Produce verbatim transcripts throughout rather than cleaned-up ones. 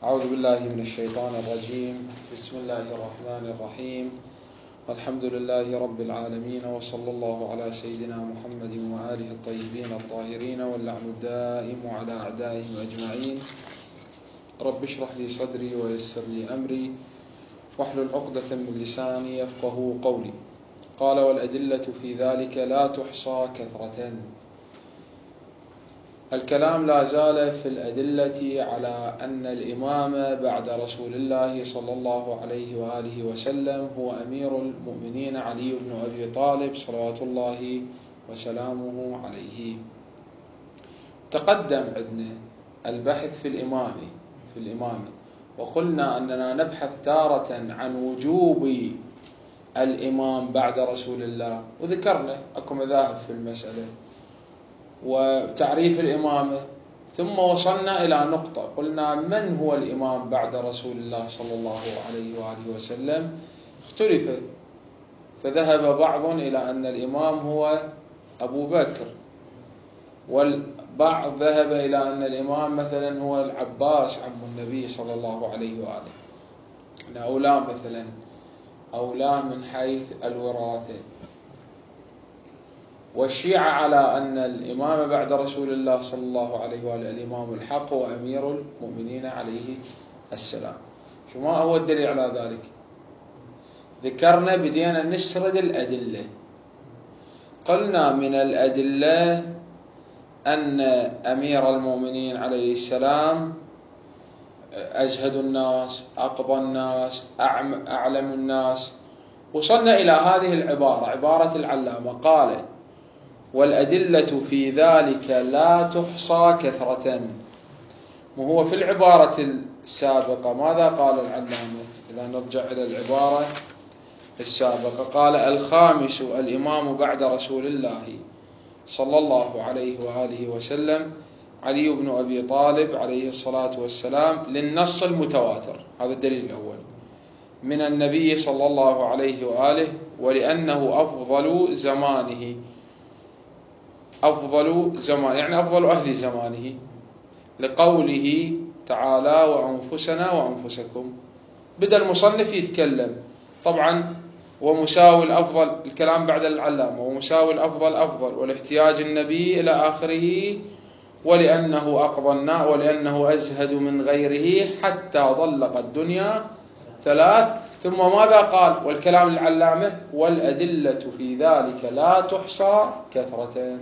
أعوذ بالله من الشيطان الرجيم. بسم الله الرحمن الرحيم. الحمد لله رب العالمين، وصلى الله على سيدنا محمد وآله الطيبين الطاهرين، واللعن الدائم على أعدائهم أجمعين. رب اشرح لي صدري ويسر لي أمري واحلل عقدة من لساني يفقه قولي. قال: والأدلة في ذلك لا تحصى كثرة. الكلام لا زال في الأدلة على أن الإمام بعد رسول الله صلى الله عليه وآله وسلم هو أمير المؤمنين علي بن أبي طالب صلوات الله وسلامه عليه. تقدم عندنا البحث في الإمامة في الإمامة وقلنا أننا نبحث تارة عن وجوب الإمام بعد رسول الله، وذكرنا أكو مذاهب في المسألة وتعريف الإمامة، ثم وصلنا إلى نقطة قلنا: من هو الإمام بعد رسول الله صلى الله عليه وآله وسلم؟ اختلف، فذهب بعض إلى أن الإمام هو أبو بكر، والبعض ذهب إلى أن الإمام مثلا هو العباس عم النبي صلى الله عليه وآله، أن أولاه مثلا أولاه من حيث الوراثة. والشيعة على أن الإمام بعد رسول الله صلى الله عليه وآله الإمام الحق وأمير المؤمنين عليه السلام. شو ما هو الدليل على ذلك؟ ذكرنا بدينا نسرد الأدلة. قلنا من الأدلة أن أمير المؤمنين عليه السلام أزهد الناس، أقضى الناس، أعلم الناس. وصلنا إلى هذه العبارة، عبارة العلامة، قال: والأدلة في ذلك لا تحصى كثرة. وهو في العبارة السابقة ماذا قال العلامة؟ إذا نرجع إلى العبارة السابقة قال: الخامس الإمام بعد رسول الله صلى الله عليه وآله وسلم علي بن أبي طالب عليه الصلاة والسلام، للنص المتواتر، هذا الدليل الأول، من النبي صلى الله عليه وآله، ولأنه أفضل زمانه، أفضل زمان يعني أفضل أهل زمانه، لقوله تعالى: وأنفسنا وأنفسكم. بدأ المصنف يتكلم طبعا ومساوي الأفضل، الكلام بعد العلامة، ومساوي الأفضل أفضل، والاحتياج النبي إلى آخره، ولأنه أقضى الناس، ولأنه أزهد من غيره حتى ضلق الدنيا ثلاث. ثم ماذا قال؟ والكلام العلامة: والأدلة في ذلك لا تحصى كثرة.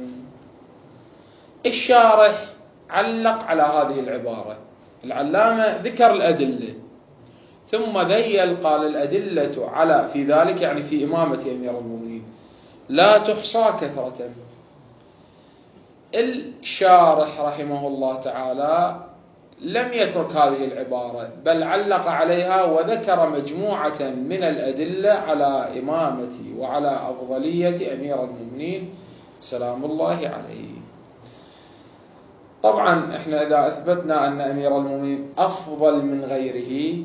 الشارح علق على هذه العبارة، العلامة ذكر الأدلة ثم ذيل قال: الأدلة على في ذلك يعني في إمامة أمير المؤمنين لا تحصى كثرة. الشارح رحمه الله تعالى لم يترك هذه العبارة، بل علق عليها وذكر مجموعة من الأدلة على إمامة وعلى أفضلية أمير المؤمنين سلام الله عليه. طبعا احنا إذا أثبتنا أن أمير المؤمنين أفضل من غيره،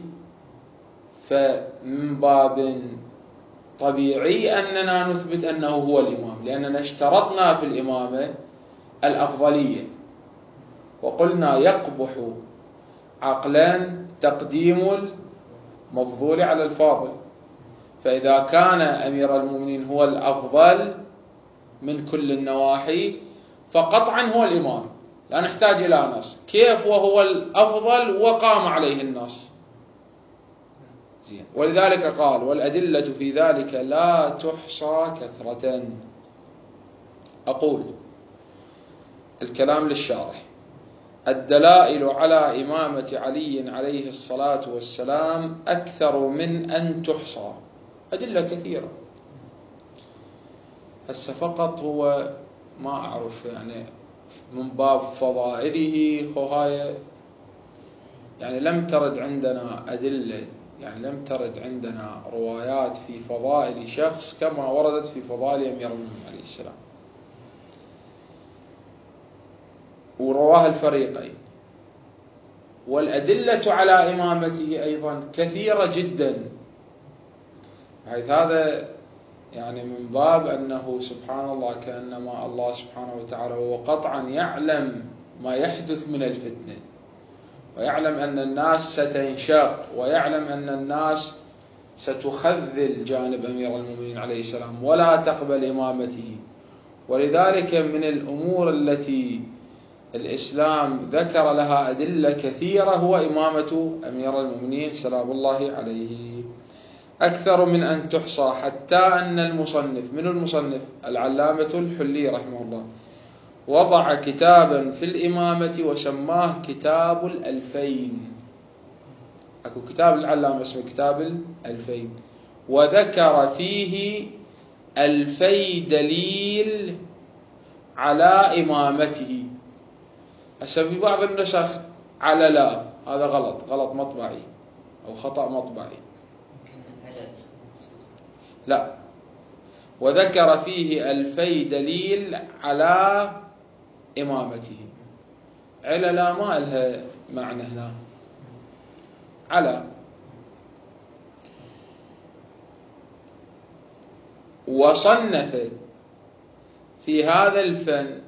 فمن باب طبيعي أننا نثبت أنه هو الإمام، لأننا اشترطنا في الإمامة الأفضلية، وقلنا يقبح عقلا تقديم المفضول على الفاضل. فإذا كان أمير المؤمنين هو الأفضل من كل النواحي فقطعا هو الإمام، لا نحتاج إلى نص. كيف وهو الأفضل وقام عليه النص؟ زين. ولذلك قال: والأدلة في ذلك لا تحصى كثرة. أقول الكلام للشارح: الدلائل على إمامة علي عليه الصلاة والسلام أكثر من أن تحصى، أدلة كثيرة. هسه فقط هو ما أعرف يعني من باب فضائله، خهاية يعني لم ترد عندنا أدلة، يعني لم ترد عندنا روايات في فضائل شخص كما وردت في فضائل أمير المؤمنين عليه السلام، ورواها الفريقين. والأدلة على إمامته أيضا كثيرة جدا، حيث هذا يعني من باب أنه سبحان الله كأنما الله سبحانه وتعالى هو قطعا يعلم ما يحدث من الفتنة، ويعلم أن الناس ستنشق، ويعلم أن الناس ستخذل جانب أمير المؤمنين عليه السلام ولا تقبل إمامته. ولذلك من الأمور التي الإسلام ذكر لها أدلة كثيرة هو إمامة أمير المؤمنين سلام الله عليه، أكثر من أن تحصى، حتى أن المصنف من المصنف العلامة الحلي رحمه الله وضع كتابا في الإمامة وسماه كتاب الألفين. أكو كتاب العلامة اسمه كتاب الألفين، وذكر فيه ألفي دليل على إمامته. هسه في بعض النسخ على لا، هذا غلط، غلط مطبعي أو خطأ مطبعي. لا، وذكر فيه ألفي دليل على إمامته. على لا ما لها معنى هنا، على. وصنف في هذا الفن،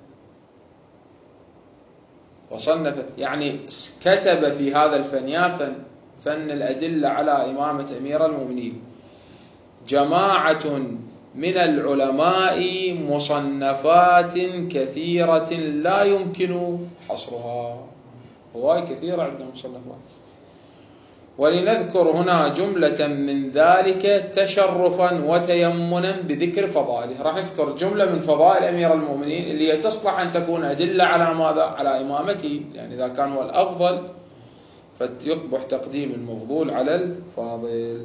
وصنف يعني كتب في هذا الفن، يا فن فن الأدلة على إمامة أمير المؤمنين، جماعة من العلماء مصنفات كثيرة لا يمكن حصرها. هواي كثيرة عندنا مصنفات، ولنذكر هنا جملة من ذلك تشرفا وتيمنا بذكر فضائله. راح نذكر جملة من فضائل أمير المؤمنين اللي تصلح أن تكون أدلة على ماذا؟ على إمامته، يعني إذا كان هو الأفضل فيقبح تقديم المفضول على الفاضل.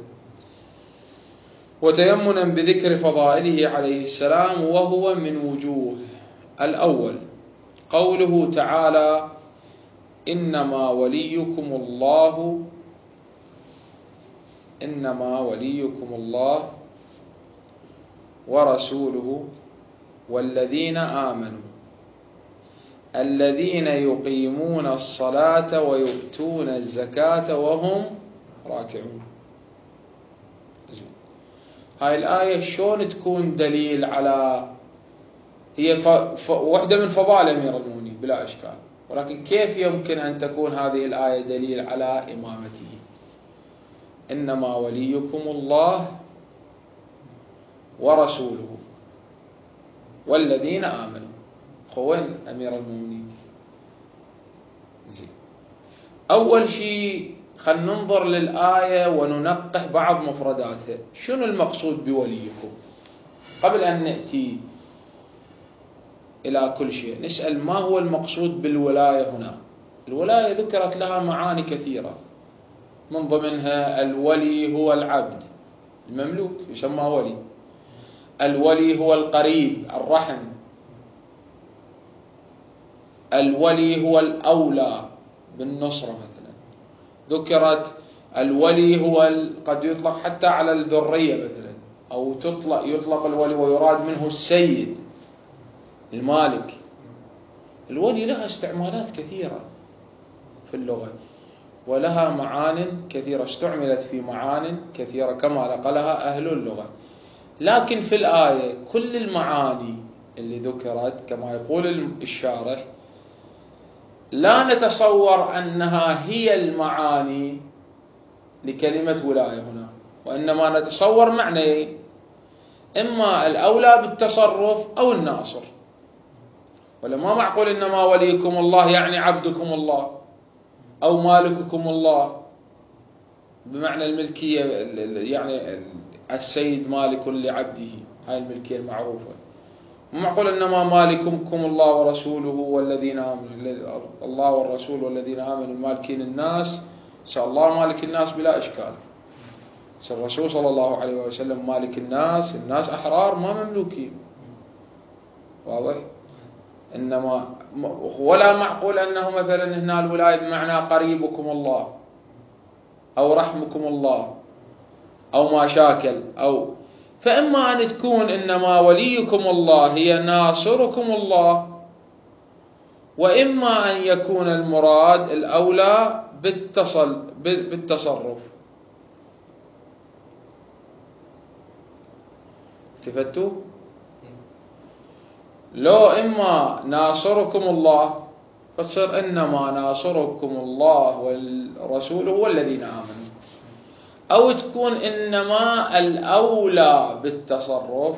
وتيمنا بذكر فضائله عليه السلام، وهو من وجوه. الأول قوله تعالى: إنما وليكم الله إنما وليكم الله ورسوله والذين آمنوا الذين يقيمون الصلاة ويؤتون الزكاة وهم راكعون. هاي الآية شلون تكون دليل على، هي ف... ف... واحدة من فضائل أمير المؤمنين بلا إشكال، ولكن كيف يمكن أن تكون هذه الآية دليل على إمامته؟ إنما وليكم الله ورسوله والذين آمنوا. خوين أمير المؤمنين. زين، أول شيء خلنا ننظر للآية وننقح بعض مفرداتها. شنو المقصود بوليكم؟ قبل أن نأتي إلى كل شيء نسأل ما هو المقصود بالولاية هنا. الولاية ذكرت لها معاني كثيرة، من ضمنها الولي هو العبد المملوك يسمى ولي، الولي هو القريب الرحم، الولي هو الأولى بالنصرة مثلا. ذكرت الولي هو قد يطلق حتى على الذرية مثلا، أو تطلق يطلق الولي ويراد منه السيد المالك. الولي لها استعمالات كثيرة في اللغة ولها معان كثيرة، استعملت في معان كثيرة كما نقلها أهل اللغة. لكن في الآية كل المعاني اللي ذكرت كما يقول الشارح لا نتصور أنها هي المعاني لكلمة ولاية هنا، وإنما نتصور معنيين: إما الأولى بالتصرف أو الناصر. ولما معقول إنما وليكم الله يعني عبدكم الله أو مالككم الله بمعنى الملكية، يعني السيد مالك لعبده، هاي الملكية المعروفة. ومعقول إنما مالككم الله ورسوله والذين آمنوا، الله والرسول والذين آمنوا مالكين الناس. سأل الله مالك الناس بلا إشكال، سأل الرسول صلى الله عليه وسلم مالك الناس، الناس أحرار ما مملوكين، واضح؟ إنما ولا معقول أنه مثلا هنا الولاية بمعنى قريبكم الله أو رحمكم الله أو ما شاكل، أو فإما أن تكون إنما وليكم الله هي ناصركم الله، وإما أن يكون المراد الأولى بالتصل بالتصرف. التفتوا؟ لو إما ناصركم الله فتصير إنما ناصركم الله والرسول هو الذين آمنوا. أو تكون إنما الأولى بالتصرف.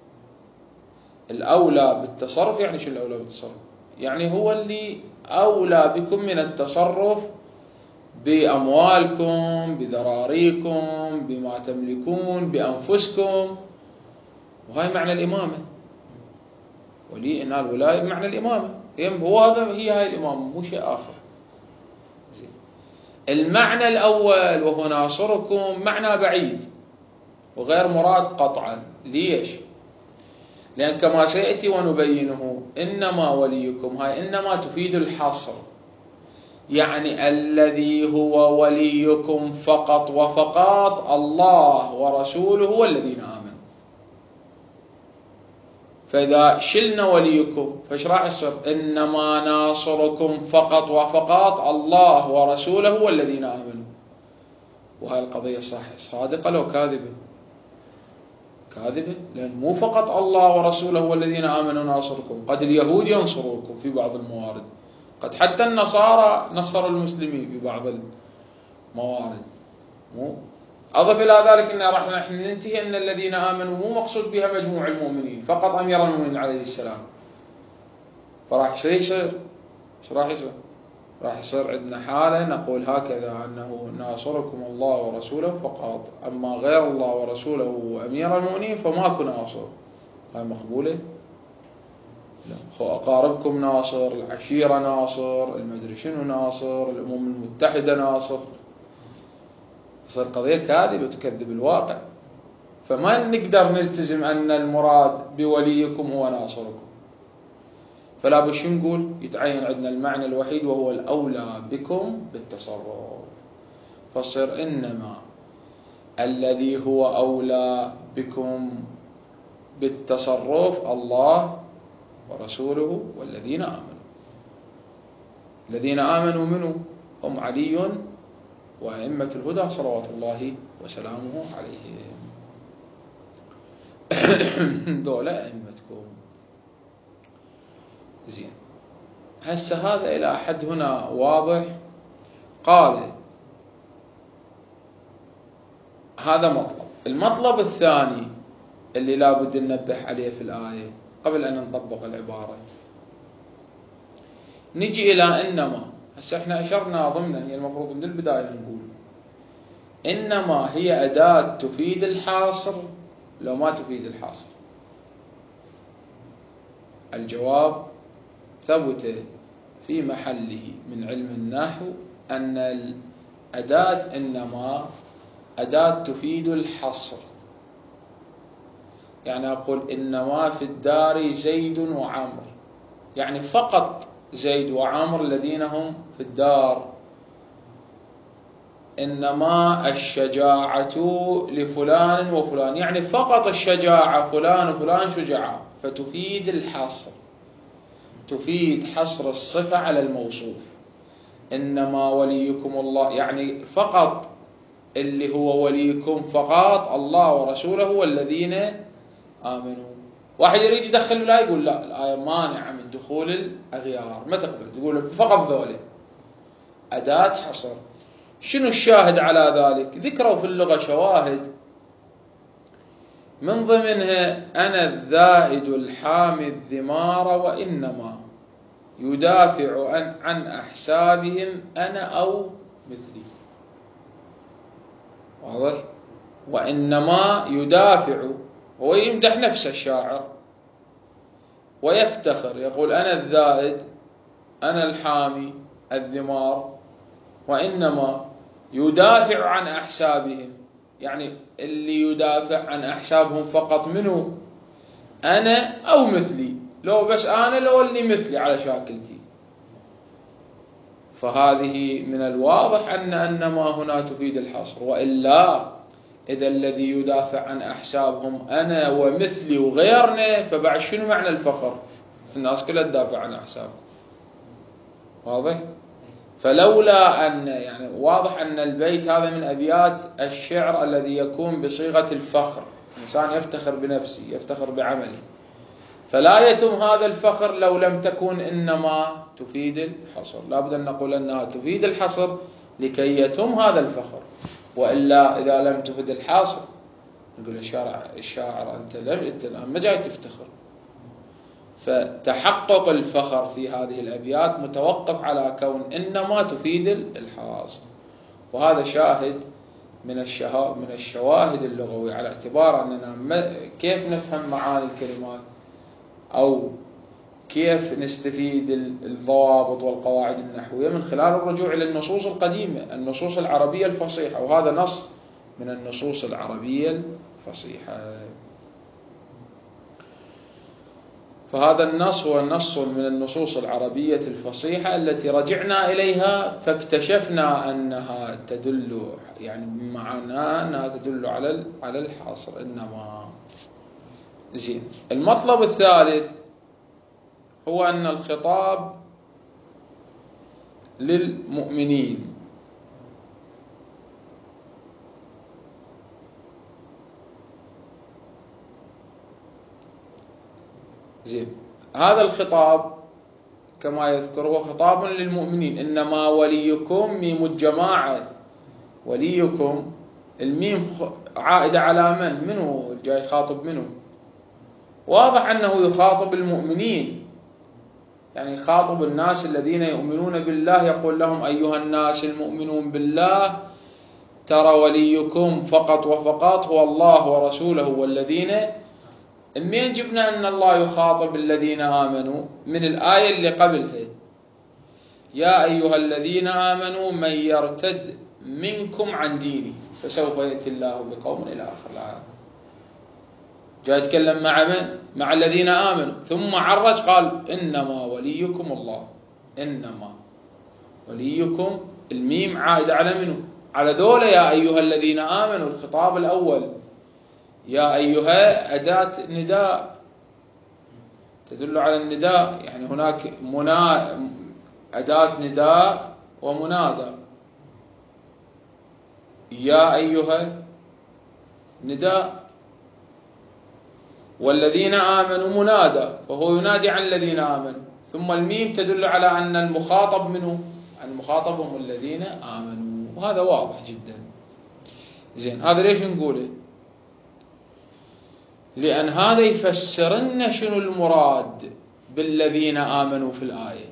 الأولى بالتصرف يعني شو الأولى بالتصرف؟ يعني هو اللي أولى بكم من التصرف بأموالكم، بذراريكم، بما تملكون، بأنفسكم. وهي معنى الإمامة. ولي إن الولاية بمعنى الإمامة، هو هذا هي هاي الإمامة، مو شيء آخر. المعنى الأول وهو ناصركم معنى بعيد وغير مراد قطعا. ليش؟ لأن كما سيأتي ونبينه إنما وليكم هاي إنما تفيد الحصر، يعني الذي هو وليكم فقط وفقط الله ورسوله هو الذين آمنوا. فإذا شلنا وليكم فايش راح يصير؟ إنما ناصركم فقط وفقط الله ورسوله هو الذين آمنوا. وهذه القضية صح صادقة لو كاذبة؟ كاذبة، لأن مو فقط الله ورسوله هو الذين آمنوا ناصركم، قد اليهود ينصروكم في بعض الموارد، قد حتى النصارى نصروا المسلمين في بعض الموارد. مو أضف إلى ذلك أن راح نحن ننتهي أن الذين آمنوا مو مقصود بها مجموع المؤمنين، فقط أمير المؤمنين عليه السلام. فراح يصير يصير ايش راح يصير؟ راح يصير عندنا حالة نقول هكذا أنه ناصركم الله ورسوله فقط، أما غير الله ورسوله وأمير المؤمنين فماكو ناصر. هاي مقبولة؟ لا. أقاربكم ناصر، العشيرة ناصر، المدري شنو ناصر، الأمم المتحدة ناصر. تصير قضية كاذبة تكذب الواقع. فما نقدر نلتزم أن المراد بوليكم هو ناصركم. فلا بش نقول يتعين عندنا المعنى الوحيد وهو الأولى بكم بالتصرف. فصير إنما الذي هو أولى بكم بالتصرف الله ورسوله والذين آمنوا. الذين آمنوا منه هم علي وأئمة الهدى صلوات الله وسلامه عليهم. دولة أئمتكم. زين، هسه هذا إلى حد هنا واضح. قال هذا مطلب. المطلب الثاني اللي لابد ننبه عليه في الآية قبل أن نطبق العبارة، نجي إلى إنما. هسه احنا أشرنا ضمنا، هي المفروض من البداية نقول إنما هي أداة تفيد الحاصر لو ما تفيد الحاصر. الجواب ثبت في محله من علم النحو أن الأداة إنما أداة تفيد الحصر. يعني أقول إنما في الدار زيد وعمر، يعني فقط زيد وعمر الذين هم في الدار. إنما الشجاعة لفلان وفلان، يعني فقط الشجاعة فلان وفلان شجعاء، فتفيد الحصر، تفيد حصر الصفة على الموصوف. إنما وليكم الله، يعني فقط اللي هو وليكم فقط الله ورسوله هو الذين آمنوا. واحد يريد يدخل الآية يقول لا، الآية مانعة من دخول الأغيار، ما تقبل، تقول فقط ذولا. أداة حصر. شنو الشاهد على ذلك؟ ذكروا في اللغة شواهد، من ضمنها أنا الذائد الحامي الذمار وإنما يدافع عن, عن أحسابهم أنا أو مثلي. واضح؟ وإنما يدافع، هو يمدح نفسه الشاعر ويفتخر، يقول أنا الذائد، أنا الحامي الذمار، وإنما يدافع عن أحسابهم، يعني اللي يدافع عن أحسابهم فقط منه أنا أو مثلي، لو بس أنا لو اللي مثلي على شاكلتي. فهذه من الواضح أن أنما هنا تفيد الحصر، وإلا إذا الذي يدافع عن أحسابهم أنا ومثلي وغيرنا فبعد شنو معنى الفخر؟ الناس كلها تدافع عن أحسابهم. واضح؟ فلولا أن، يعني واضح أن البيت هذا من أبيات الشعر الذي يكون بصيغة الفخر، الإنسان يفتخر بنفسه، يفتخر بعمله، فلا يتم هذا الفخر لو لم تكن إنما تفيد الحصر. لابد أن نقول أنها تفيد الحصر لكي يتم هذا الفخر، وإلا إذا لم تفيد الحصر نقول الشاعر الشاعر أنت لم أنت الآن ما جاي تفتخر. فتحقق الفخر في هذه الأبيات متوقف على كون إنما تفيد الحاصر، وهذا شاهد من الشها من الشواهد اللغوية، على اعتبار أننا كيف نفهم معاني الكلمات أو كيف نستفيد الضوابط والقواعد النحوية من خلال الرجوع إلى النصوص القديمة، النصوص العربية الفصيحة، وهذا نص من النصوص العربية الفصيحة. فهذا النص هو نص من النصوص العربية الفصيحة التي رجعنا إليها فاكتشفنا أنها تدل، يعني بمعنى أنها تدل على على الحاصر إنما. زين. المطلب الثالث هو أن الخطاب للمؤمنين. زين. هذا الخطاب كما يذكر هو خطاب للمؤمنين. إنما وليكم ميم الجماعة، وليكم الميم عائدة على من؟ منه جاي خاطب منه؟ واضح أنه يخاطب المؤمنين، يعني خاطب الناس الذين يؤمنون بالله، يقول لهم أيها الناس المؤمنون بالله ترى وليكم فقط وفقط هو الله ورسوله والذين. منين جبنا أن الله يخاطب الذين آمنوا؟ من الآية اللي قبلها، يا أيها الذين آمنوا من يرتد منكم عن دينه فسوف يأتي الله بقوم إلى آخر الآية. جاء يتكلم مع من؟ مع الذين آمنوا، ثم عرج قال إنما وليكم الله. إنما وليكم الميم عائدة على منه؟ على ذولا يا أيها الذين آمنوا. الخطاب الأول يا أيها أداة نداء تدل على النداء، يعني هناك منا أداة نداء ومنادى. يا أيها نداء، والذين آمنوا منادى فهو ينادي عن الذين آمنوا، ثم الميم تدل على أن المخاطب منه، المخاطب هم الذين آمنوا، وهذا واضح جدا. زين. هذا ليش نقوله؟ لأن هذا يفسر لنا شنو المراد بالذين آمنوا في الآية.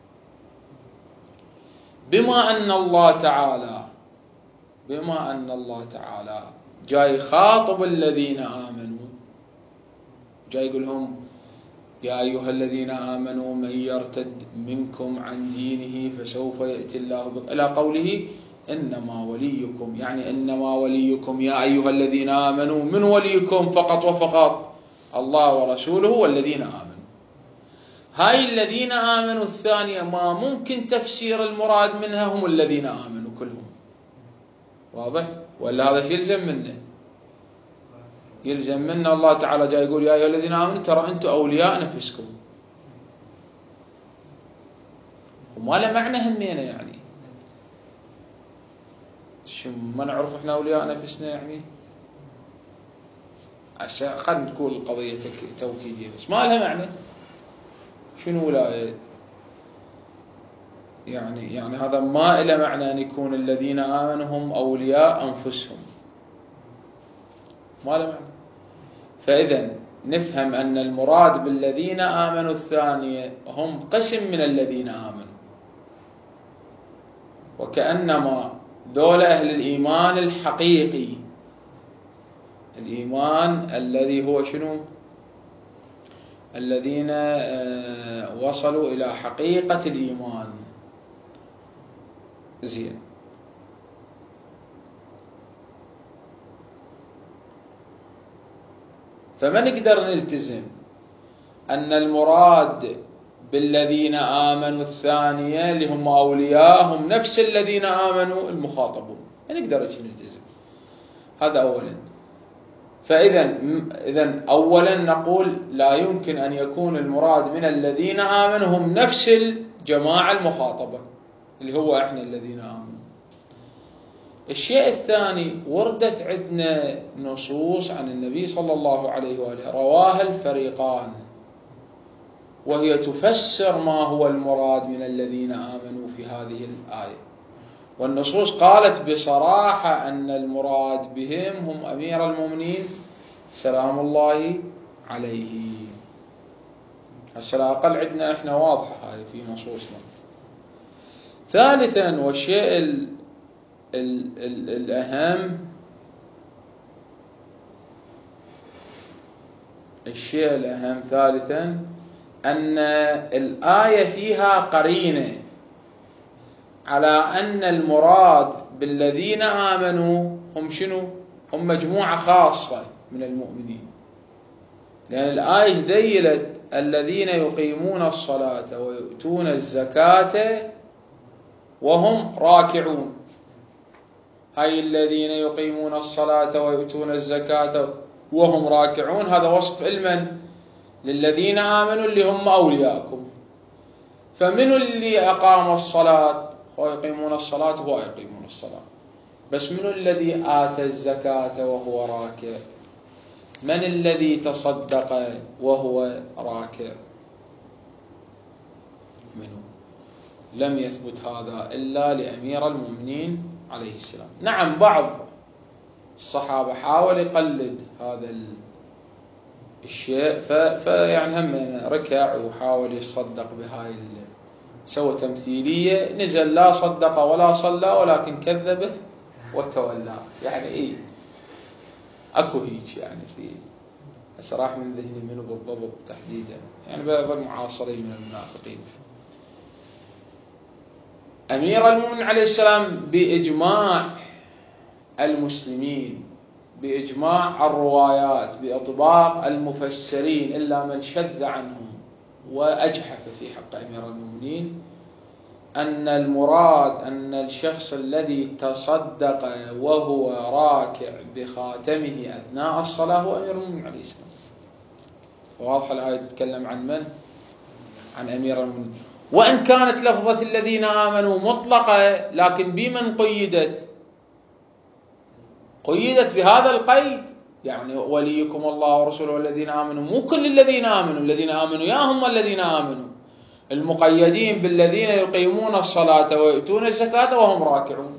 بما أن الله تعالى بما أن الله تعالى جاي خاطب الذين آمنوا، جاي يقول لهم يا أيها الذين آمنوا من يرتد منكم عن دينه فسوف يأتي الله بق... إلى قوله إنما وليكم، يعني إنما وليكم يا أيها الذين آمنوا، من وليكم فقط وفقط؟ الله ورسوله والذين آمنوا. هاي الذين آمنوا الثانية ما ممكن تفسير المراد منها هم الذين آمنوا كلهم، واضح؟ ولا هذا شيء يلزم منه؟ يلزم منه الله تعالى جاي يقول يا أيها الذين آمنوا ترى أنتم أولياء نفسكم، وما له معنى همينة، يعني شو ما نعرف إحنا أولياء نفسنا؟ يعني قد نقول القضية توكيدية بس ما لها معنى. شنو ولاية؟ يعني يعني هذا ما له معنى أن يكون الذين آمنوا هم أولياء أنفسهم، ما له معنى. فإذا نفهم أن المراد بالذين آمنوا الثانية هم قسم من الذين آمنوا، وكأنما دول أهل الإيمان الحقيقي، الإيمان الذي هو شنو؟ الذين وصلوا إلى حقيقة الإيمان. زين. فما نقدر نلتزم أن المراد بالذين آمنوا الثانية اللي هم أولياء هم نفس الذين آمنوا المخاطبون، ما نقدر نلتزم. هذا أولا. فإذا إذا أولا نقول لا يمكن أن يكون المراد من الذين آمنوا هم نفس الجماعة المخاطبة اللي هو إحنا الذين آمنوا. الشيء الثاني، وردت عندنا نصوص عن النبي صلى الله عليه وآله رواها الفريقان، وهي تفسر ما هو المراد من الذين آمنوا في هذه الآية. والنصوص قالت بصراحة أن المراد بهم هم أمير المؤمنين سلام الله عليه. هسه على الأقل عندنا إحنا واضحة هاي في نصوصنا. ثالثا والشيء ال ال ال الأهم الشيء الأهم ثالثا أن الآية فيها قرينة على أن المراد بالذين آمنوا هم شنو؟ هم مجموعة خاصة من المؤمنين، لأن الآية ذيلت الذين يقيمون الصلاة ويؤتون الزكاة وهم راكعون. هاي الذين يقيمون الصلاة ويؤتون الزكاة وهم راكعون، هذا وصف علما للذين آمنوا اللي هم أولياءكم. فمن اللي أقام الصلاة ويقيمون الصلاة هو يقيمون الصلاة، بس من الذي آتى الزكاة وهو راكع؟ من الذي تصدق وهو راكع؟ منه؟ لم يثبت هذا إلا لأمير المؤمنين عليه السلام. نعم بعض الصحابة حاول يقلد هذا الشيء فيعني هم ركع وحاول يصدق بهاي، سوى تمثيلية، نزل لا صدق ولا صلى ولكن كذبه وتولى. يعني إيه أكو هيك يعني في أسراح من ذهني منه بالضبط تحديدا، يعني بعض المعاصرين من المنافقين. أمير المؤمنين عليه السلام بإجماع المسلمين، بإجماع الروايات، بإطباق المفسرين إلا من شذ عنهم وأجحف في حق أمير المؤمنين، أن المراد أن الشخص الذي تصدق وهو راكع بخاتمه أثناء الصلاة هو أمير المؤمنين عليه السلام. واضح الآية تتكلم عن من؟ عن أمير المؤمنين. وإن كانت لفظة الذين آمنوا مطلقة، لكن بمن قيدت؟ قيدت بهذا القيد، يعني وليكم الله ورسوله والذين آمنوا. مو كل الذين آمنوا، الذين آمنوا يا هم الذين آمنوا، المقيدين بالذين يقيمون الصلاة ويؤتون الزكاة وهم راكعون،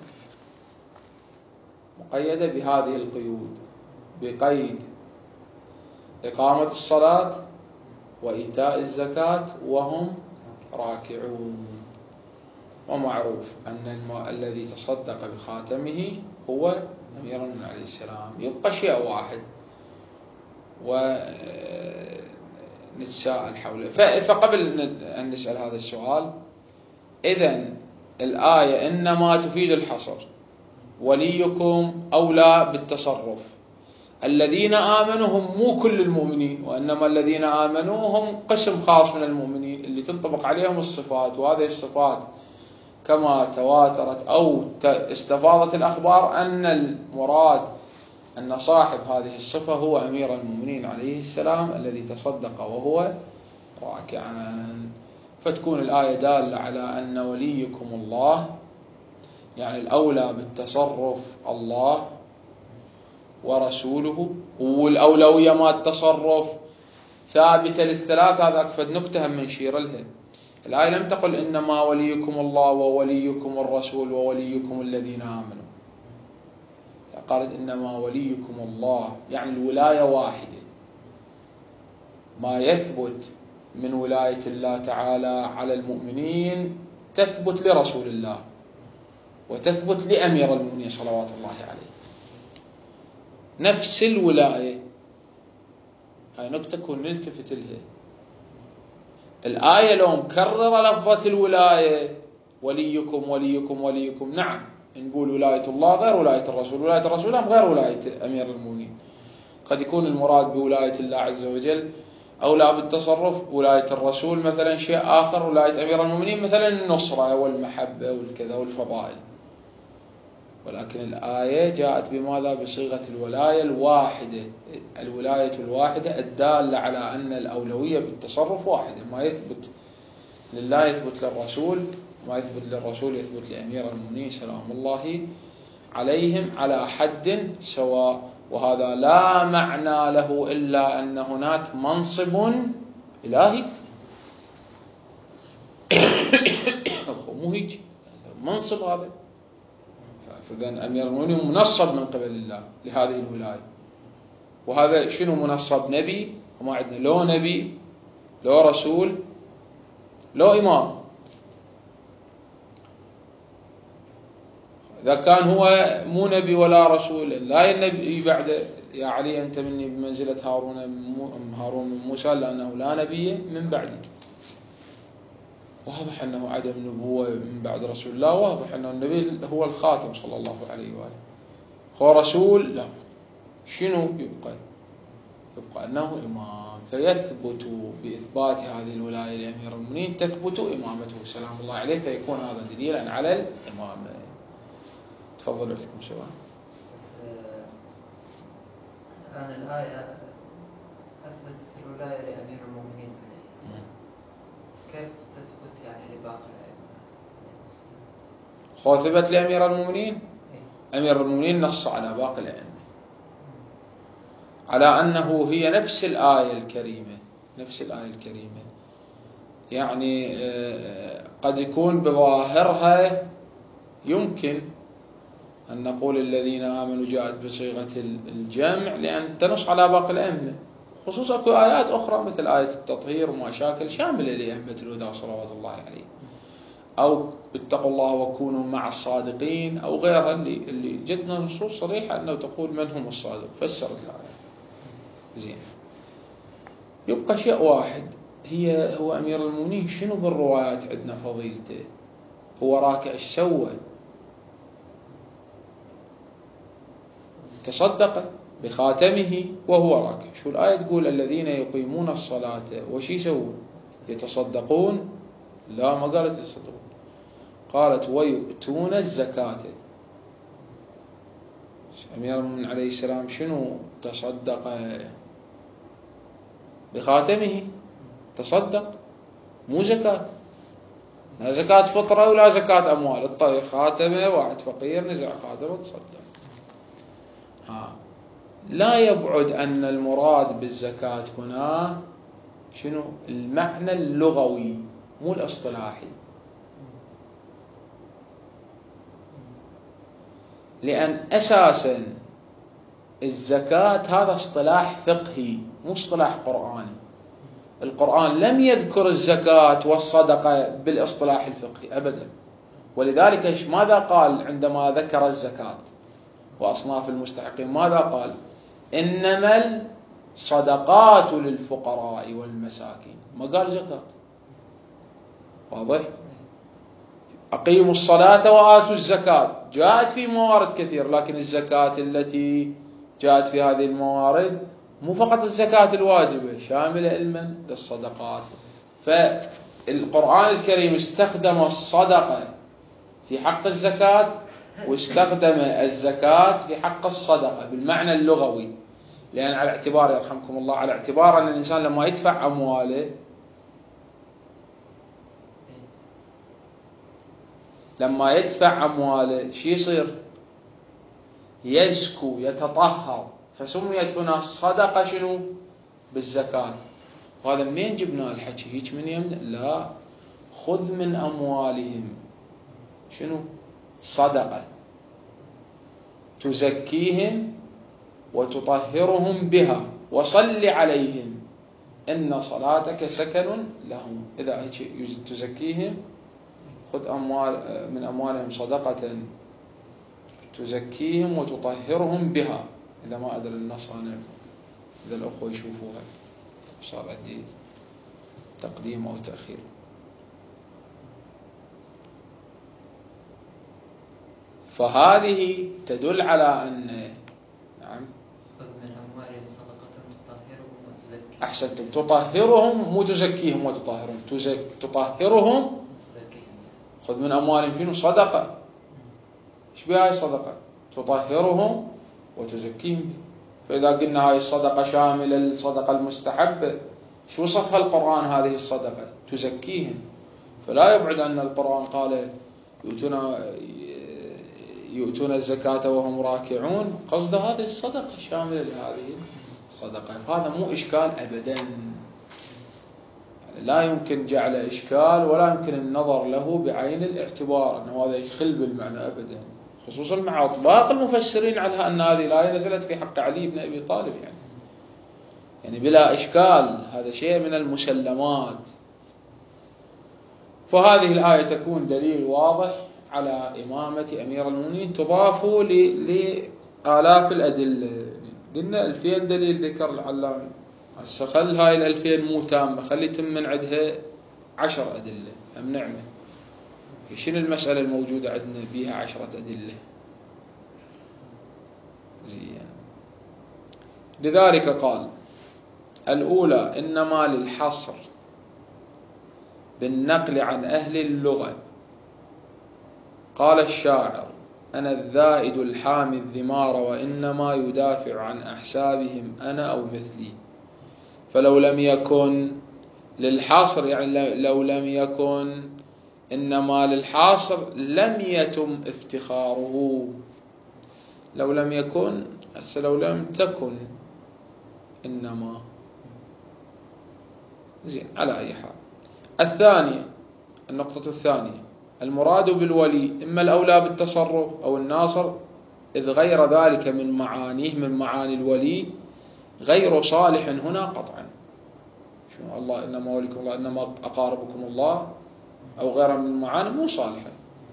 مقيدة بهذه القيود، بقيد إقامة الصلاة وإيتاء الزكاة وهم راكعون. ومعروف أن الذي تصدق بخاتمه هو أمير المؤمنين عليه السلام. يبقى شيء واحد ونتساءل حوله. فقبل أن نسأل هذا السؤال، إذن الآية إنما تفيد الحصر، وليكم أولى بالتصرف، الذين آمنوا هم مو كل المؤمنين، وإنما الذين آمنوا هم قسم خاص من المؤمنين اللي تنطبق عليهم الصفات. وهذه الصفات كما تواترت أو استفاضت الأخبار أن المراد أن صاحب هذه الصفة هو أمير المؤمنين عليه السلام الذي تصدق وهو راكعا. فتكون الآية دالة على أن وليكم الله، يعني الأولى بالتصرف الله ورسوله، والأولوية ما التصرف ثابتة للثلاث. هذا أكفد نكتة هم نشير لها. الآية لم تقل إنما وليكم الله ووليكم الرسول ووليكم الذين آمنوا، قالت إنما وليكم الله، يعني الولاية واحدة. ما يثبت من ولاية الله تعالى على المؤمنين تثبت لرسول الله وتثبت لأمير المؤمنين صلوات الله عليه، نفس الولاية. هاي نقطة كون نلتفت لها. الآية لو مكرر لفظة الولاية وليكم وليكم وليكم، نعم نقول ولاية الله غير ولاية الرسول، ولاية الرسول غير ولاية أمير المؤمنين. قد يكون المراد بولاية الله عز وجل أو لا بالتصرف ولاية الرسول مثلا شيء آخر، ولاية أمير المؤمنين مثلا النصرة والمحبة والكذا والفضائل. ولكن الآية جاءت بماذا؟ بصيغة الولاية الواحدة، الولاية الواحدة الدالة على أن الأولوية بالتصرف واحدة. ما يثبت لله يثبت للرسول، ما يثبت للرسول يثبت لأمير المؤمنين سلام الله عليهم على حد سواء. وهذا لا معنى له إلا أن هناك منصب إلهي مو هيك منصب هذا. فإذا أمير المؤمنين منصب من قبل الله لهذه الولاية. وهذا شنو منصب؟ نبي، وما عندنا لو نبي لو رسول لو إمام. إذا كان هو مو نبي ولا رسول لا ينبي بعد يا علي أنت مني بمنزلة هارون هارون من موسى، لأنه لا نبي من بعدي. واضح أنه عدم نبوة من بعد رسول الله، واضح أنه النبي هو الخاتم صلى الله عليه وآله. هو رسول لا، شنو يبقى؟ يبقى أنه إمام، فيثبت بإثبات هذه الولاية لأمير المؤمنين تثبت إمامته سلام الله عليه، فيكون هذا دليلا على الإمامة. تفضل عليكم سؤال. بس الآن الآية أثبتت الولاية لأمير المؤمنين عليه السلام، كيف تثبت يعني لباقي الأئمة؟ هو ثبت لأمير المؤمنين؟ أمير المؤمنين نص على باقي الأئمة على أنه هي نفس الآية الكريمة، نفس الآية الكريمة. يعني قد يكون بظاهرها يمكن أن نقول الذين آمنوا جاءت بصيغة الجمع لأن تنص على باقي الأئمة، خصوصا أكو آيات أخرى مثل آية التطهير ومشاكل شاملة لأئمة الهدى صلوات الله عليه، أو اتقوا الله وكونوا مع الصادقين، أو غيرها اللي اللي جدنا نصوص صريحة أنه تقول من هم الصادق، فسرت الآية زين. يبقى شيء واحد، هي هو أمير المؤمنين شنو بالروايات عندنا فضيلته؟ هو راكع ايش سوى؟ تصدق بخاتمه وهو راكع. شو الآية تقول؟ الذين يقيمون الصلاة وش يسوون؟ يتصدقون. لا ما قالت يتصدقون، قالت ويؤتون الزكاة. أمير المؤمنين عليه السلام شنو تصدق بخاتمه؟ تصدق، مو زكاة، لا زكاة فطرة ولا زكاة أموال. الطير خاتمه، واحد فقير نزع خاتمه تصدق. ها لا يبعد أن المراد بالزكاة هنا شنو؟ المعنى اللغوي مو الاصطلاحي، لأن أساسا الزكاة هذا اصطلاح فقهي مو اصطلاح قرآني. القرآن لم يذكر الزكاة والصدقة بالاصطلاح الفقهي أبدا. ولذلك إيش ماذا قال عندما ذكر الزكاة وأصناف المستحقين؟ ماذا قال؟ إنما الصدقات للفقراء والمساكين، ما قال زكاة. واضح؟ أقيموا الصلاة وآتوا الزكاة جاءت في موارد كثير، لكن الزكاة التي جاءت في هذه الموارد مو فقط الزكاة الواجبة، شاملة علما للصدقات. فالقرآن الكريم استخدم الصدقة في حق الزكاة، واستخدم الزكاة في حق الصدقة بالمعنى اللغوي، لأن على اعتبار يرحمكم الله على اعتبار أن الإنسان لما يدفع أمواله لما يدفع أمواله شي يصير؟ يزكو، يتطهر، فسميت هنا الصدقة شنو؟ بالزكاة. وهذا منين جبنا الحكي هيك من يمنا؟ لا، خذ من أموالهم شنو؟ صدقة تزكيهم وتطهرهم بها وصل عليهم إن صلاتك سكن لهم. إذا هيك تزكيهم، خذ أموال من أموالهم صدقة تزكيهم وتطهرهم بها. إذا ما أدري النص أنا، إذا الأخوة يشوفوها صار عندي تقديم أو تأخير. فهذه تدل على أن نعم خذ من أموالهم صدقة تطهرهم وتزكيهم. أحسنتم، تطهرهم مو تزكيهم وتطهرهم، تزك تطهرهم وتزكيهم. خذ من أموالهم شنو؟ صدقة. إيش بها هاي صدقة؟ تطهرهم وتزكيهم. فإذا قلنا هاي الصدقة شاملة للصدقة المستحبة، شو وصفها القرآن هذه الصدقة؟ تزكيهم. فلا يبعد أن القرآن قال يؤتون يؤتون الزكاة وهم راكعون، قصد هذه الصدقة شاملة لهذه الصدقة. فهذا مو إشكال أبدا. لا يمكن جعل إشكال ولا يمكن النظر له بعين الاعتبار أنه هذا يخل بالمعنى أبدا، خصوصا مع أطباق المفسرين على أن هذه الآية نزلت في حق علي بن أبي طالب، يعني يعني بلا إشكال، هذا شيء من المسلمات. فهذه الآية تكون دليل واضح على إمامة أمير المؤمنين، تضاف لآلاف الأدلة. قلنا ألفين دليل ذكر العلامة، هسه خل هاي الألفين مو تامة، خلي تم من عندها عشر أدلة، هم نعمة. شنو المسألة الموجودة عندنا بيها عشرة أدلة؟ زين. لذلك قال: الأولى إنما للحصر بالنقل عن أهل اللغة. قال الشاعر: أنا الذائد الحامي الذمار، وإنما يدافع عن أحسابهم أنا أو مثلي. فلو لم يكن للحصر، يعني لو لم يكن إنما للحاصر لم يتم افتخاره. لو لم يكن، هسه لو لم تكن إنما، زين على أي حال. الثانية، النقطة الثانية: المراد بالولي إما الأولى بالتصرف أو الناصر، إذ غير ذلك من معانيه من معاني الولي غير صالح هنا قطعا. شو الله إنما وليكم الله إنما أقاربكم الله أو غيرها من المعاني مو صالحة.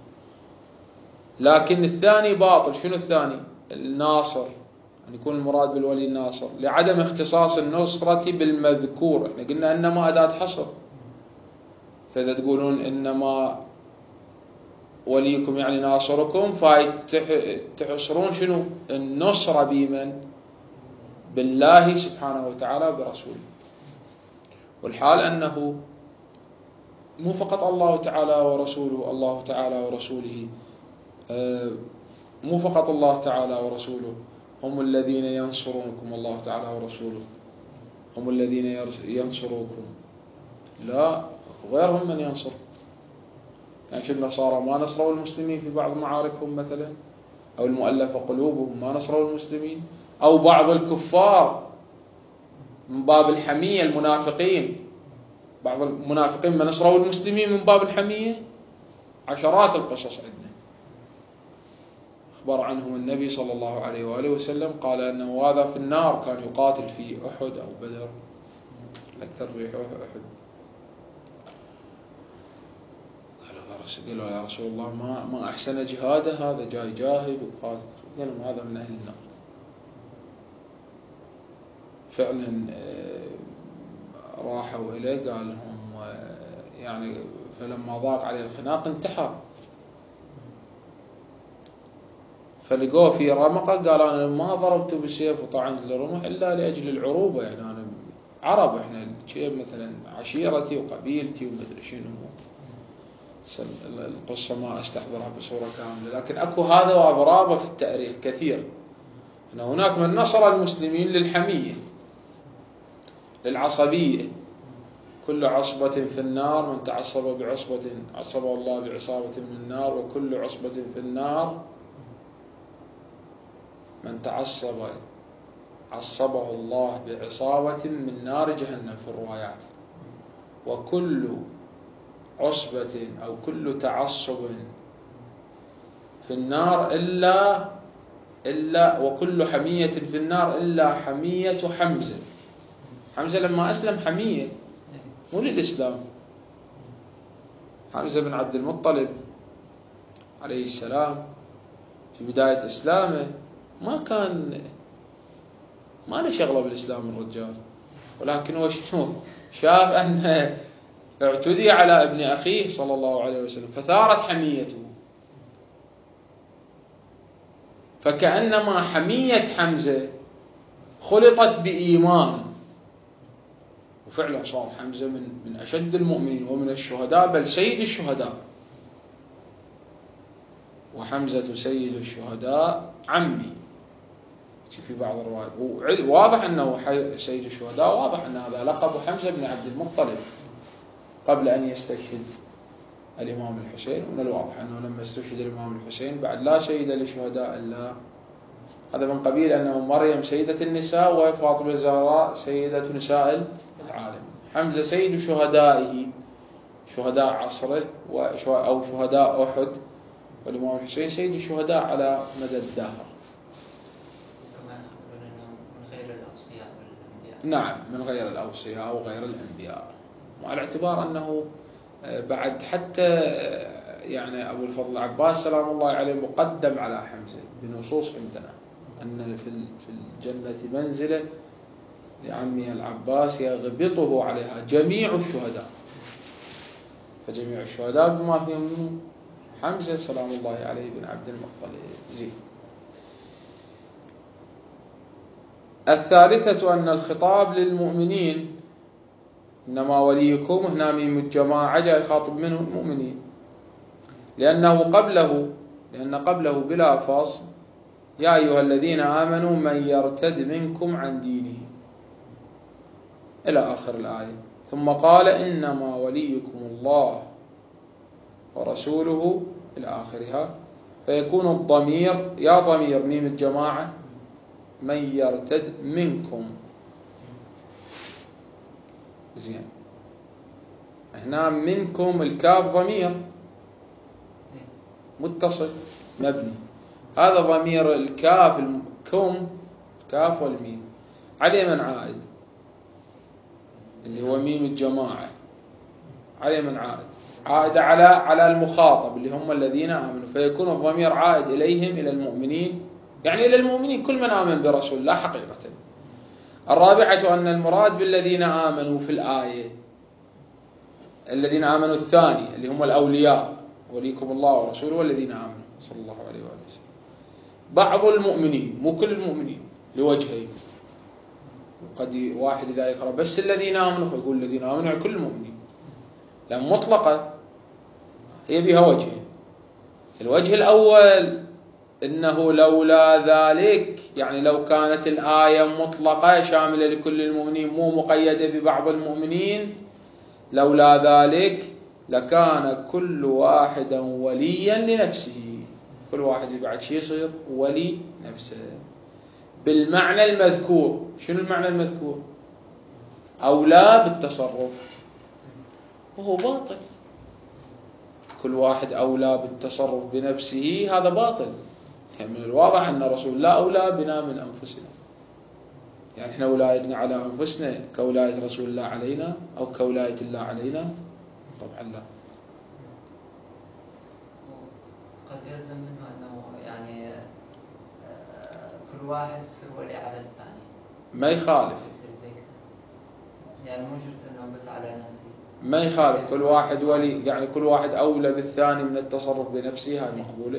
لكن الثاني باطل. شنو الثاني؟ الناصر، أن يكون المراد بالولي الناصر لعدم اختصاص النصرة بالمذكور. احنا قلنا إنما أداة حصر، فإذا تقولون إنما وليكم يعني ناصركم، فتحصرون شنو؟ النصرة بمن؟ بالله سبحانه وتعالى برسوله. والحال أنه مو فقط الله تعالى ورسوله، الله تعالى ورسوله مو فقط الله تعالى ورسوله هم الذين ينصرونكم، الله تعالى ورسوله هم الذين ينصروكم، لا غيرهم من ينصر. يعني شو النصارى ما نصروا المسلمين في بعض معاركهم مثلا، أو المؤلفة قلوبهم ما نصروا المسلمين، أو بعض الكفار من باب الحمية المنافقين، بعض المنافقين ما نصروا المسلمين من باب الحمية. عشرات القصص عندنا أخبر عنهم النبي صلى الله عليه وآله وسلم، قال أنه هذا في النار كان يقاتل في أحد أو بدر، الأكثر في أحد. قالوا يا رسول الله ما ما أحسن جهاده، هذا جاي جاهد وقاتل. قال لهم هذا من أهل النار. فعلا راحوا إليه قال لهم يعني، فلما ضاق عليه الخناق انتحر، فلقوه في رمقه قال أنا ما ضربت بالسيف وطعنت الرمح إلا لأجل العروبة، يعني أنا عرب، إحنا شيء مثلا عشيرتي وقبيلتي ومدري شنو. القصة ما أستحضرها بصورة كاملة، لكن أكو هذا وأضرابه في التاريخ كثير، أن هناك من نصر المسلمين للحمية للعصبية. كل عصبة في النار من تعصب بعصبة عصبه الله بعصابة من النار، وكل عصبة في النار من تعصب عصبه الله بعصابة من نار جهنم في الروايات. وكل عصبة أو كل تعصب في النار إلا إلا وكل حمية في النار إلا حمية حمزة. حمزة لما أسلم حمية مو للإسلام. حمزة بن عبد المطلب عليه السلام في بداية إسلامه ما كان ما له شغله بالإسلام الرجال، ولكن هو شنو شاف أن اعتدي على ابن أخيه صلى الله عليه وسلم فثارت حميته، فكأنما حمية حمزة خلطت بإيمان، وفعلا صار حمزة من من أشد المؤمنين ومن الشهداء، بل سيد الشهداء. وحمزة سيد الشهداء عمي في بعض الروايات، واضح أنه سيد الشهداء، واضح أن هذا لقب حمزة بن عبد المطلب قبل أن يستشهد الإمام الحسين. ومن الواضح أنه لما استشهد الإمام الحسين بعد لا سيد للشهداء إلا هذا، من قبيل أنه مريم سيدة النساء وفاطمة الزهراء سيدة نساء العالم. حمزة سيد شهدائه، شهداء عصره أو شهداء أحد، والإمام الحسين سيد الشهداء على مدى الدهر. من غير الأوصياء والأنبياء. نعم، من غير الأوصياء أو غير الأنبياء، وعلى اعتبار أنه بعد حتى يعني أبو الفضل العباس سلام الله عليه مقدم على حمزة بنصوص عندنا أن في الجنة منزلة لعمه العباس يغبطه عليها جميع الشهداء، فجميع الشهداء بما فيهم حمزة سلام الله عليه بن عبد المطلب. زين. الثالثة أن الخطاب للمؤمنين، إنما وليكم هنا ميم الجماعة جاء يخاطب منه المؤمنين، لأنه قبله لأن قبله بلا فاصل يا أيها الذين آمنوا من يرتد منكم عن دينه إلى آخر الآية، ثم قال إنما وليكم الله ورسوله إلى آخرها، فيكون الضمير يا ضمير ميم الجماعة من يرتد منكم. زين. هنا منكم الكاف ضمير متصل مبني، هذا ضمير الكاف الكم كاف والميم عليه من عائد اللي هو ميم الجماعة، عليه من عائد عائد على على المخاطب اللي هم الذين آمنوا، فيكون الضمير عائد إليهم إلى المؤمنين، يعني إلى المؤمنين كل من آمن برسول الله حقيقة. الرابعة أن المراد بالذين آمنوا في الآية الذين آمنوا الثاني اللي هم الأولياء، وليكم الله ورسوله والذين آمنوا صلى الله عليه وآله وسلم، بعض المؤمنين مو كل المؤمنين لوجهين. وقد واحد إذا يقرأ بس الذين آمنوا فيقول الذين آمنوا يعني كل المؤمنين، لأن مطلقة هي بها وجهين. الوجه الأول إنه لولا ذلك، يعني لو كانت الآية مطلقة شاملة لكل المؤمنين مو مقيدة ببعض المؤمنين، لولا ذلك لكان كل واحد وليا لنفسه، كل واحد بعد شيء يصير ولي نفسه بالمعنى المذكور. شنو المعنى المذكور؟ أولى بالتصرف، وهو باطل. كل واحد أولى بالتصرف بنفسه، هذا باطل. يعني من الواضح أن رسول الله أولى بنا من أنفسنا، يعني إحنا ولايتنا على أنفسنا كولاية رسول الله علينا أو كولاية الله علينا؟ طبعا لا. قد يلزم منه أنه يعني كل واحد يصير ولي على الثاني، ما يخالف، يعني مو شرط أنه بس على نفسه، ما يخالف كل واحد ولي، يعني كل واحد أولى بالثاني من التصرف بنفسه، هاي مقبولة؟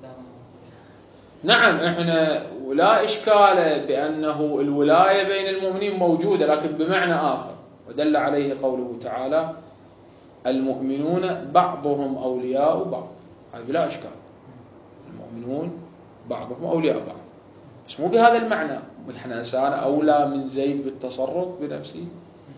نعم، احنا لا إشكال بأنه الولاية بين المؤمنين موجودة لكن بمعنى آخر، ودل عليه قوله تعالى المؤمنون بعضهم أولياء بعض، هذا بلا إشكال، المؤمنون بعضهم أولياء بعض، بس مو بهذا المعنى احنا إنسان أولى من زيد بالتصرف بنفسه،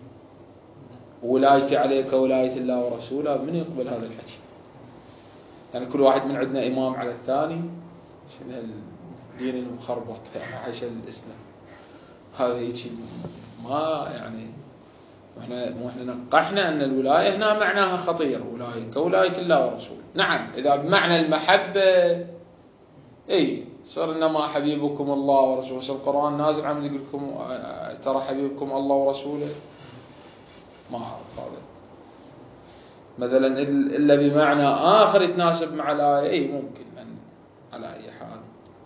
ولايتي عليك ولاية الله ورسوله، من يقبل هذا الحكي؟ يعني كل واحد من عندنا إمام على الثاني، شنو الدين المخربط يعني عايش الإسلام هذا هيك ما يعني. واحنا واحنا نقحنا أن الولاية هنا معناها خطير، ولاية كولاية الله ورسوله. نعم إذا بمعنى المحبة إيه صار إنما حبيبكم الله ورسوله، القرآن نازل عم يقول لكم ترى حبيبكم الله ورسوله، ما أعرف هذا مثلا إلا بمعنى آخر يتناسب مع الآية، إيه ممكن أن على أي حال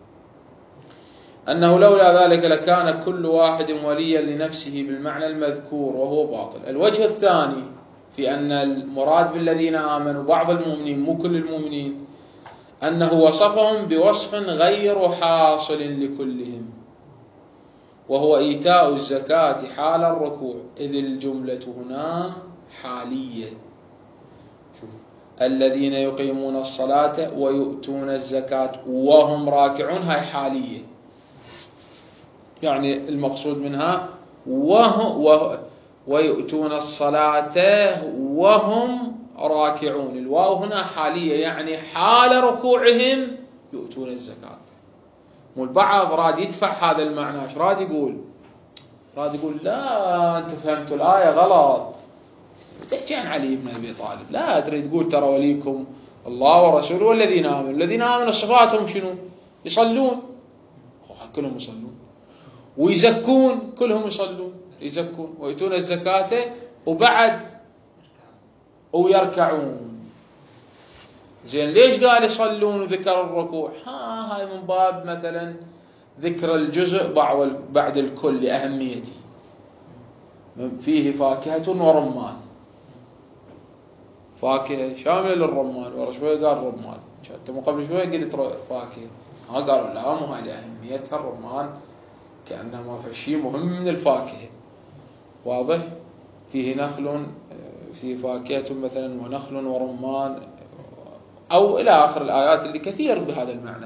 أنه لولا ذلك لكان كل واحد وليا لنفسه بالمعنى المذكور، وهو باطل. الوجه الثاني في أن المراد بالذين آمنوا بعض المؤمنين مو كل المؤمنين، أنه وصفهم بوصف غير حاصل لكلهم، وهو إيتاء الزكاة حال الركوع، إذ الجملة هنا حالية. شوف الذين يقيمون الصلاة ويؤتون الزكاة وهم راكعون، هاي حالية، يعني المقصود منها وه ويؤتون الصلاة وهم راكعون، الواو هنا حالية، يعني حال ركوعهم يؤتون الزكاة. والبعض راد يدفع هذا المعنى، ايش راد يقول؟ راد يقول لا أنت فهمتوا الآية غلط، تحكي عن علي بن أبي طالب، لا تريد تقول ترى وليكم الله ورسوله والذين آمنوا. الذين آمنوا صفاتهم شنو؟ يصلون، كلهم يصلون، ويزكون، كلهم يصلون يزكون، ويؤتون الزكاة، وبعد ويركعون. زين ليش قال يصلون وذكر الركوع؟ ها هاي من باب مثلا ذكر الجزء بعد الكل لأهميته. فيه فاكهة ورمان، فاكهة شاملة للرمان، ورا شوية قال رمان، انت مو قبل شوية قلت فاكهة، ها قالوا لا مو هاي لأهميتها الرمان كأنما فشي مهم من الفاكهة. واضح؟ فيه نخل، فيه فاكهة مثلا ونخل ورمان، أو إلى آخر الآيات اللي كثير بهذا المعنى.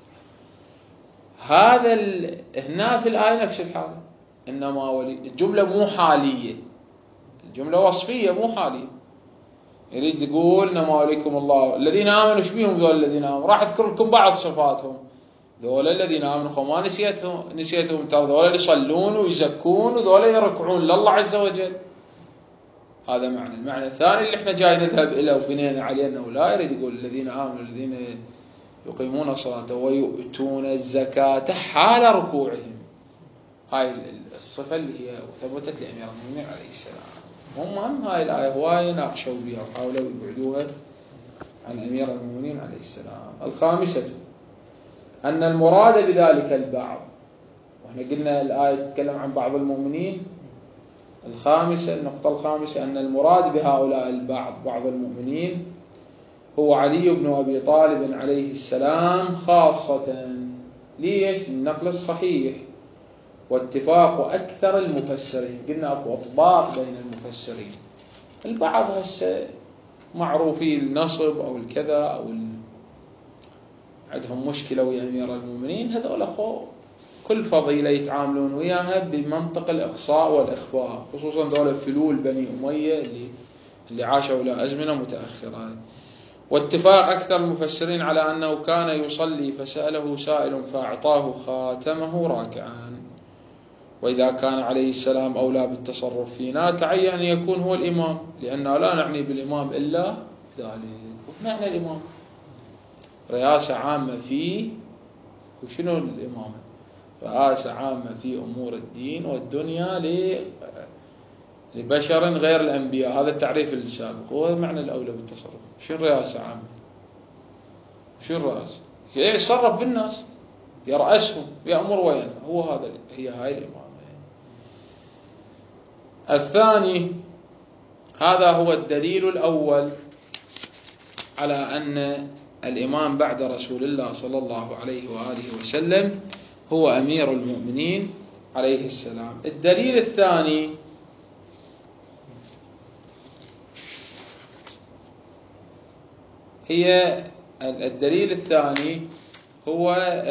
هذا هنا في الآية نفس الحالة، إنما ولي الجملة مو حالية، الجملة وصفية مو حالية. يريد يقول إنما وليكم الله الذين آمنوا. ايش بيهم ذول الذين آمنوا؟ راح أذكر لكم بعض صفاتهم. ذول الذين آمنوا خما نسيتهم نسيتهم ترى ذول يصلون ويزكون وذول يركعون لله عز وجل. هذا معنى. المعنى الثاني اللي احنا جاي نذهب إليه وبنينا عليه أنه لا يريد يقول الذين آمنوا الذين يقيمون الصلاة ويؤتون الزكاة حال ركوعهم. هاي الصفة اللي هي ثبتت لأمير المؤمنين عليه السلام. هم هم هاي الآية هواي ناقشوا بها وحاولوا يبعدوها عن أمير المؤمنين عليه السلام. الخامسة أن المراد بذلك البعض، وإحنا قلنا الآية تتكلم عن بعض المؤمنين. الخامسة النقطة الخامسة أن المراد بهؤلاء البعض بعض المؤمنين هو علي بن أبي طالب عليه السلام خاصة. ليش؟ النقل الصحيح واتفاق أكثر المفسرين. قلنا أكو أطباق بين المفسرين، البعض هسه معروفين النصب أو الكذا أو ال... عندهم مشكلة ويا أمير المؤمنين، هذول أخو كل فضيلة يتعاملون وياها بمنطق الإقصاء والإخفاء، خصوصا دولة فلول بني أمية اللي اللي عاشوا إلى أزمنة متأخرة. واتفاق أكثر المفسرين على أنه كان يصلي فسأله سائل فأعطاه خاتمه راكعا، وإذا كان عليه السلام أولى بالتصرف فينا تعين أن يكون هو الإمام، لأننا لا نعني بالإمام إلا ذلك. ومعنى الإمام رئاسة عامة فيه، وشنو الإمامة؟ رئاسة عامة في أمور الدين والدنيا لبشر غير الأنبياء. هذا التعريف السابق هو معنى الأولى بالتصرف. شنو رئاسة عامة؟ شنو الرئاسة؟ يتصرف بالناس، يرأسهم، يأمر وينهى، هو هذا هي هاي الإمامة. الثاني، هذا هو الدليل الأول على أن الإمام بعد رسول الله صلى الله عليه وآله وسلم هو أمير المؤمنين عليه السلام. الدليل الثاني هي الدليل الثاني هو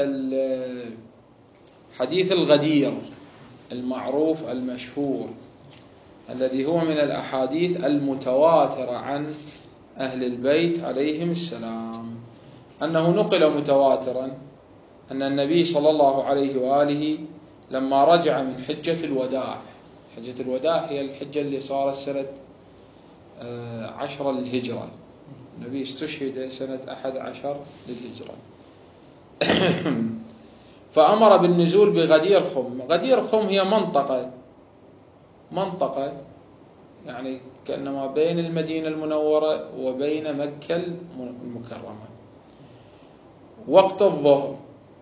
حديث الغدير المعروف المشهور الذي هو من الأحاديث المتواترة عن أهل البيت عليهم السلام، أنه نقل متواترا أن النبي صلى الله عليه وآله لما رجع من حجة الوداع، حجة الوداع هي الحجة اللي صارت سنة عشرة للهجرة، النبي استشهد سنة أحد عشر للهجرة فأمر بالنزول بغدير خم. غدير خم هي منطقة منطقة يعني كأنما بين المدينة المنورة وبين مكة المكرمة وقت الظهر،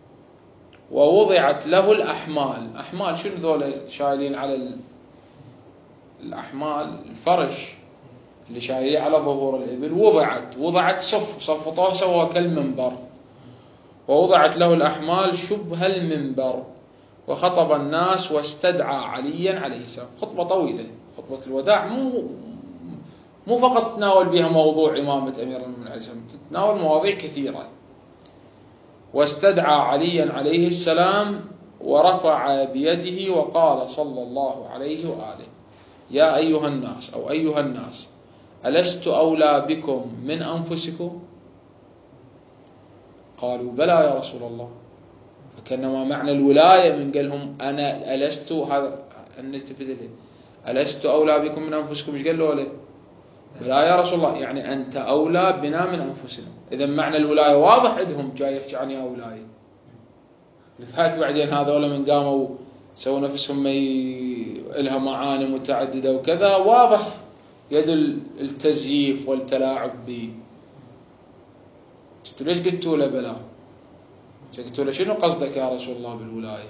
ووضعت له الأحمال. أحمال شنو ذولا شايلين على الأحمال؟ الفرش اللي شايلين على ظهور الإبل. وضعت وضعت صف صفطوه سوى كالمنبر، ووضعت له الأحمال شبه المنبر، وخطب الناس واستدعى عليا عليه السلام. خطبة طويلة، خطبة الوداع مو مو فقط تناول بها موضوع إمامة أمير المؤمنين عليه السلام، تناول مواضيع كثيرة. واستدعى عليا عليه السلام ورفع بيده وقال صلى الله عليه وآله: يا أيها الناس أو أيها الناس ألست أولى بكم من أنفسكم؟ قالوا بلى يا رسول الله. فكانما معنى الولاية من قال لهم أنا ألست، هذا النلتفت إليه، ألست أولى بكم من أنفسكم؟ إيش قال له عليه؟ بلا يا رسول الله، يعني أنت أولى بنا من أنفسنا. إذا معنى الولاية واضح عندهم، جاي يحكي عن يا ولاية. لذلك بعدين هذولا من قاموا سووا نفسهم إلها معاني متعددة وكذا، واضح يد التزييف والتلاعب به. قلت ليش قلتوا له بلا؟ قلتوا له شنو قصدك يا رسول الله بالولاية؟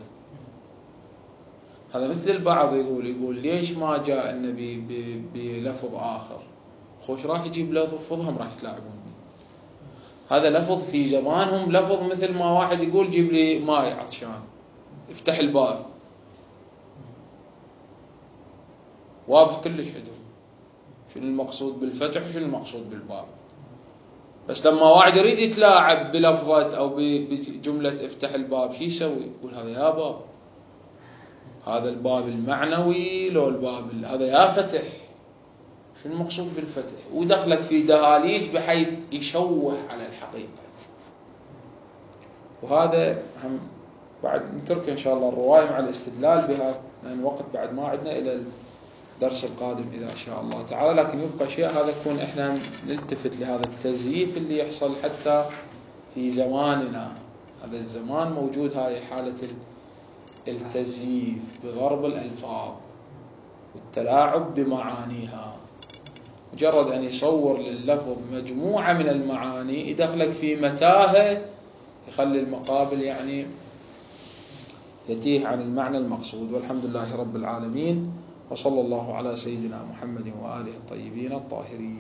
هذا مثل البعض يقول يقول ليش ما جاء النبي بلفظ آخر؟ خوش راح يجيب لفظهم راح يتلاعبون به. هذا لفظ في زمانهم، لفظ مثل ما واحد يقول جيب لي ماي عطشان، افتح الباب. واضح كلش عندهم شنو المقصود بالفتح وشنو المقصود بالباب. بس لما واحد يريد يتلاعب بلفظة أو بجملة افتح الباب، شو يسوي؟ يقول هذا يا باب، هذا الباب المعنوي لو الباب هذا يا فتح. شنو المقصود بالفتح؟ ودخلك في دهاليز بحيث يشوه على الحقيقة. وهذا هم بعد نترك إن شاء الله الرواية مع الاستدلال بها، لأن الوقت بعد ما عندنا إلى الدرس القادم إذا شاء الله تعالى. لكن يبقى شيء هذا يكون إحنا نلتفت لهذا التزييف اللي يحصل حتى في زماننا. هذا الزمان موجود هاي حالة التزييف بضرب الألفاظ والتلاعب بمعانيها. مجرد أن يصور لللفظ مجموعة من المعاني يدخلك في متاهة، يخلي المقابل يعني يتيه عن المعنى المقصود. والحمد لله رب العالمين، وصلى الله على سيدنا محمد وآله الطيبين الطاهرين.